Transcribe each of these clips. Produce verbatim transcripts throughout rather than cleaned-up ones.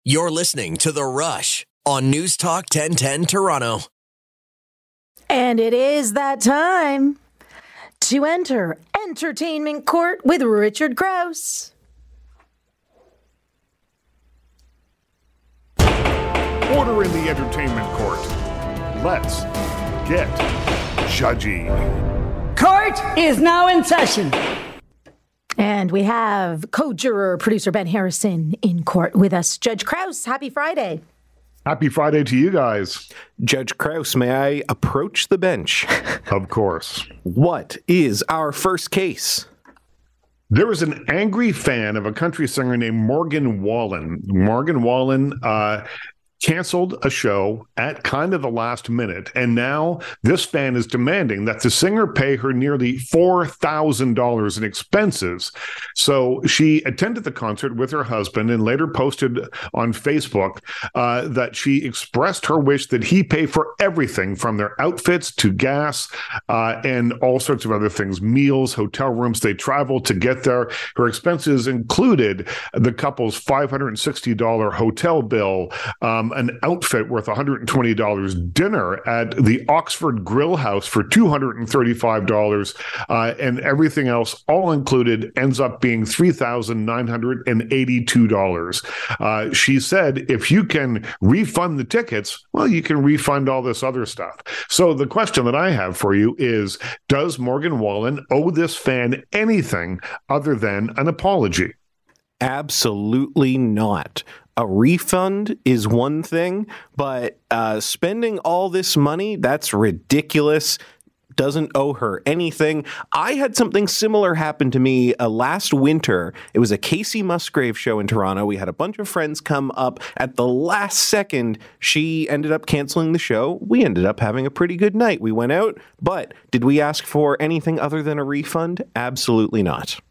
You're listening to The Rush on News Talk ten ten Toronto. And it is that time to enter Entertainment Court with Richard Crouse. Order in the Entertainment Court. Let's get judgy. Court is now in session. And we have co-juror, producer Ben Harrison in court with us. Judge Crouse, happy Friday. Happy Friday to you guys. Judge Crouse, may I approach the bench? Of course. What is our first case? There was an angry fan of a country singer named Morgan Wallen. Morgan Wallen uh, canceled a show at kind of the last minute, and now this fan is demanding that the singer pay her nearly four thousand dollars in expenses. So she attended the concert with her husband and later posted on Facebook uh, that she expressed her wish that he pay for everything from their outfits to gas uh, and all sorts of other things, meals, hotel rooms. They traveled to get there. Her expenses included the couple's five hundred sixty dollars hotel bill, um, an outfit worth one hundred twenty dollars, dinner at the Oxford Grill House for two hundred thirty-five dollars, uh, and everything else, all included, ends up being three thousand nine hundred eighty-two dollars. Uh, she said, if you can refund the tickets, well, you can refund all this other stuff. So the question that I have for you is, does Morgan Wallen owe this fan anything other than an apology? Absolutely not. A refund is one thing, but uh, spending all this money, that's ridiculous. Doesn't owe her anything. I had something similar happen to me uh, last winter. It was a Casey Musgrave show in Toronto. We had a bunch of friends come up. At the last second, she ended up canceling the show. We ended up having a pretty good night. We went out, but did we ask for anything other than a refund? Absolutely not.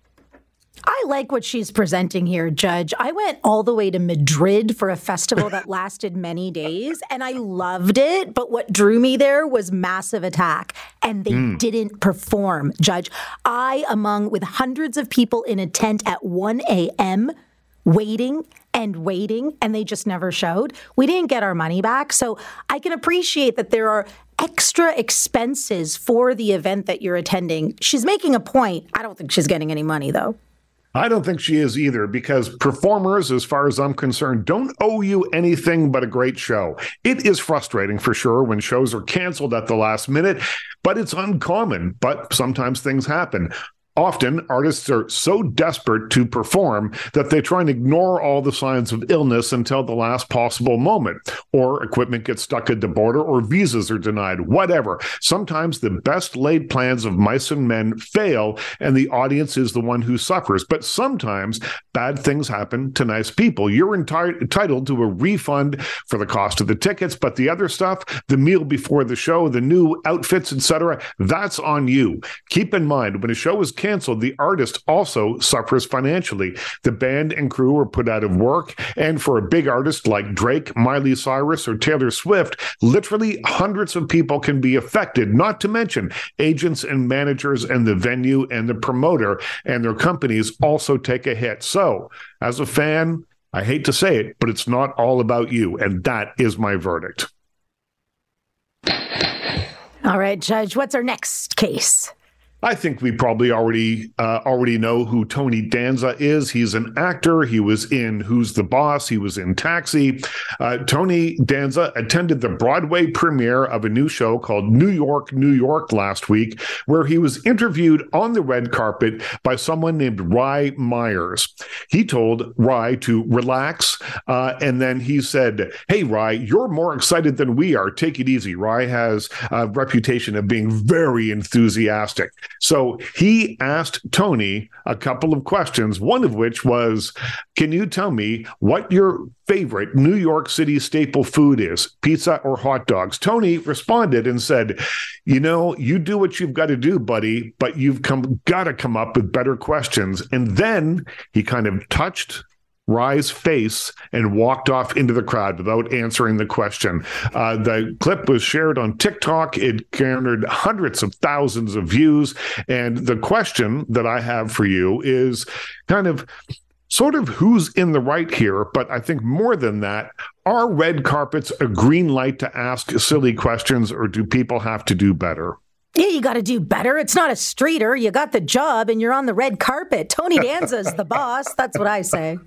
I like what she's presenting here, Judge. I went all the way to Madrid for a festival that lasted many days, and I loved it. But what drew me there was Massive Attack, and they mm. didn't perform, Judge. I, among with hundreds of people in a tent at one a.m., waiting and waiting, and they just never showed. We didn't get our money back. So I can appreciate that there are extra expenses for the event that you're attending. She's making a point. I don't think she's getting any money, though. I don't think she is either, because performers, as far as I'm concerned, don't owe you anything but a great show. It is frustrating for sure when shows are canceled at the last minute, but it's uncommon. But sometimes things happen. Often, artists are so desperate to perform that they try and ignore all the signs of illness until the last possible moment, or equipment gets stuck at the border, or visas are denied, whatever. Sometimes the best laid plans of mice and men fail, and the audience is the one who suffers. But sometimes bad things happen to nice people. You're enti- entitled to a refund for the cost of the tickets, but the other stuff, the meal before the show, the new outfits, et cetera, that's on you. Keep in mind, when a show is canceled, canceled, the artist also suffers financially. The band and crew are put out of work, and for a big artist like Drake, Miley Cyrus, or Taylor Swift, literally hundreds of people can be affected, not to mention agents and managers and the venue and the promoter and their companies also take a hit. So, as a fan, I hate to say it, but it's not all about you, and that is my verdict. All right, Judge, what's our next case? I think we probably already uh, already know who Tony Danza is. He's an actor. He was in Who's the Boss? He was in Taxi. Uh, Tony Danza attended the Broadway premiere of a new show called New York, New York last week, where he was interviewed on the red carpet by someone named Rye Myers. He told Rye to relax, uh, and then he said, "Hey, Rye, you're more excited than we are. Take it easy." Rye has a reputation of being very enthusiastic. So he asked Tony a couple of questions, one of which was, can you tell me what your favorite New York City staple food is, pizza or hot dogs? Tony responded and said, you know, you do what you've got to do, buddy, but you've come got to come up with better questions. And then he kind of touched Rye's face and walked off into the crowd without answering the question. Uh, the clip was shared on TikTok. It garnered hundreds of thousands of views. And the question that I have for you is kind of, Sort of who's in the right here, but I think more than that, are red carpets a green light to ask silly questions, or do people have to do better? Yeah, you got to do better. It's not a streeter. You got the job and you're on the red carpet. Tony Danza's the boss. That's what I say.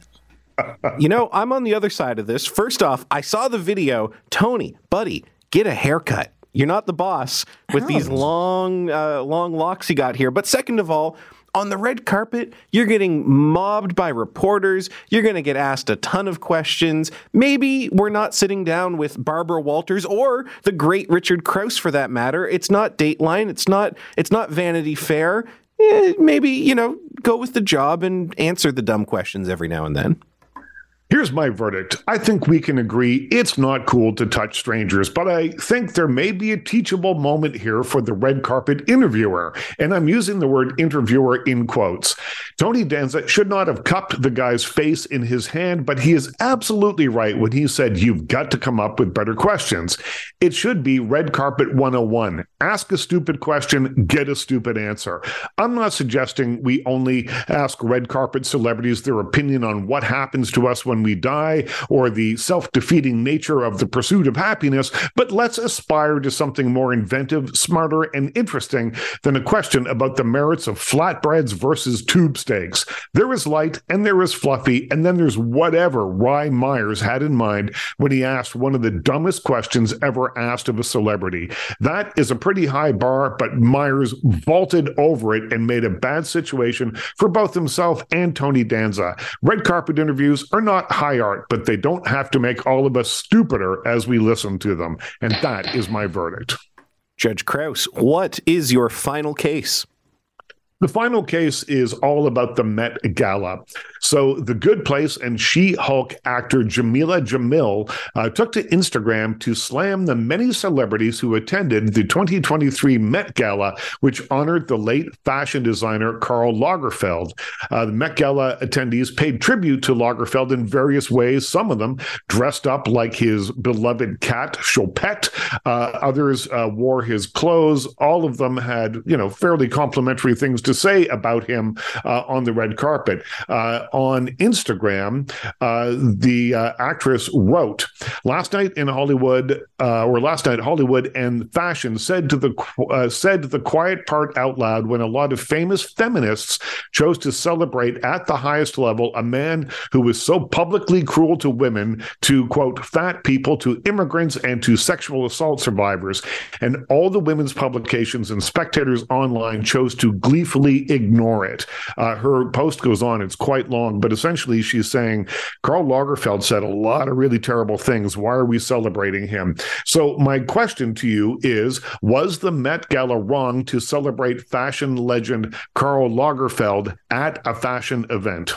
You know, I'm on the other side of this. First off, I saw the video. Tony, buddy, get a haircut. You're not the boss with oh. these long, uh, long locks you got here. But second of all, on the red carpet, you're getting mobbed by reporters. You're going to get asked a ton of questions. Maybe we're not sitting down with Barbara Walters or the great Richard Krause, for that matter. It's not Dateline. It's not. It's not Vanity Fair. Eh, maybe, you know, go with the job and answer the dumb questions every now and then. Here's my verdict. I think we can agree it's not cool to touch strangers, but I think there may be a teachable moment here for the red carpet interviewer. And I'm using the word interviewer in quotes. Tony Danza should not have cupped the guy's face in his hand, but he is absolutely right when he said, you've got to come up with better questions. It should be red carpet one oh one. Ask a stupid question, get a stupid answer. I'm not suggesting we only ask red carpet celebrities their opinion on what happens to us when we die, or the self-defeating nature of the pursuit of happiness, but let's aspire to something more inventive, smarter, and interesting than a question about the merits of flatbreads versus tube steaks. There is light, and there is fluffy, and then there's whatever Rye Myers had in mind when he asked one of the dumbest questions ever asked of a celebrity. That is a pretty high bar, but Myers vaulted over it and made a bad situation for both himself and Tony Danza. Red carpet interviews are not high art, but they don't have to make all of us stupider as we listen to them. And that is my verdict. Judge Krause, what is your final case? The final case is all about the Met Gala. So The Good Place and She-Hulk actor Jameela Jamil uh, took to Instagram to slam the many celebrities who attended the twenty twenty-three Met Gala, which honored the late fashion designer Karl Lagerfeld. Uh, the Met Gala attendees paid tribute to Lagerfeld in various ways, some of them dressed up like his beloved cat, Chopette. Uh, others uh, wore his clothes. All of them had, you know, fairly complimentary things to say about him uh, on the red carpet. Uh, on Instagram, uh, the uh, actress wrote, last night in Hollywood, uh, or last night Hollywood and fashion said to the uh, said the quiet part out loud when a lot of famous feminists chose to celebrate at the highest level a man who was so publicly cruel to women, to, quote, fat people, to immigrants, and to sexual assault survivors. And all the women's publications and spectators online chose to gleefully ignore it. Uh, her post goes on, it's quite long, but essentially she's saying Karl Lagerfeld said a lot of really terrible things. Why are we celebrating him? So my question to you is, was the Met Gala wrong to celebrate fashion legend Karl Lagerfeld at a fashion event?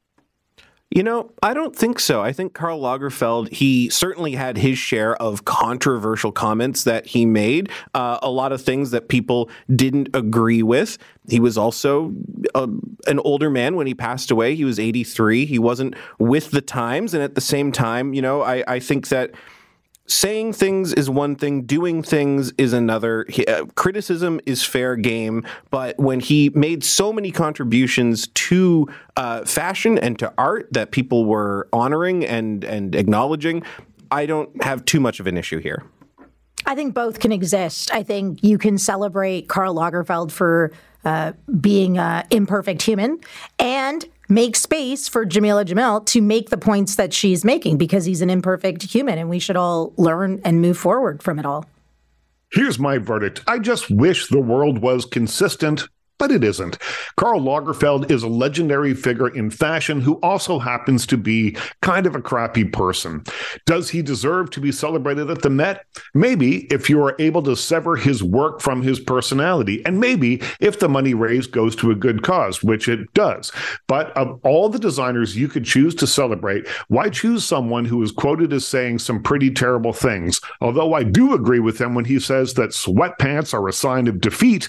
You know, I don't think so. I think Karl Lagerfeld, he certainly had his share of controversial comments that he made, uh, a lot of things that people didn't agree with. He was also uh, an older man when he passed away. He was eighty-three. He wasn't with the times. And at the same time, you know, I, I think that saying things is one thing, doing things is another. He, uh, criticism is fair game, but when he made so many contributions to uh, fashion and to art that people were honoring and, and acknowledging, I don't have too much of an issue here. I think both can exist. I think you can celebrate Karl Lagerfeld for uh, being an imperfect human and make space for Jameela Jamil to make the points that she's making, because he's an imperfect human and we should all learn and move forward from it all. Here's my verdict. I just wish the world was consistent, but it isn't. Karl Lagerfeld is a legendary figure in fashion who also happens to be kind of a crappy person. Does he deserve to be celebrated at the Met? Maybe, if you are able to sever his work from his personality, and maybe if the money raised goes to a good cause, which it does. But of all the designers you could choose to celebrate, why choose someone who is quoted as saying some pretty terrible things? Although I do agree with him when he says that sweatpants are a sign of defeat,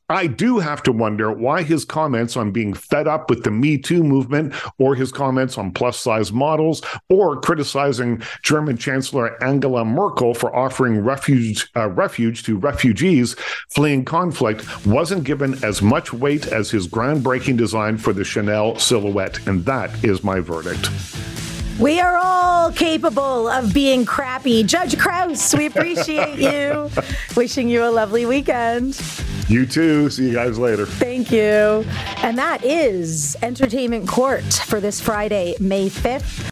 I do have to wonder why his comments on being fed up with the Me Too movement, or his comments on plus-size models, or criticizing German Chancellor Angela Merkel for offering refuge, uh, refuge to refugees fleeing conflict, wasn't given as much weight as his groundbreaking design for the Chanel silhouette. And that is my verdict. We are all capable of being crappy. Judge Krause, we appreciate you. Wishing you a lovely weekend. You too. See you guys later. Thank you. And that is Entertainment Court for this Friday, May fifth.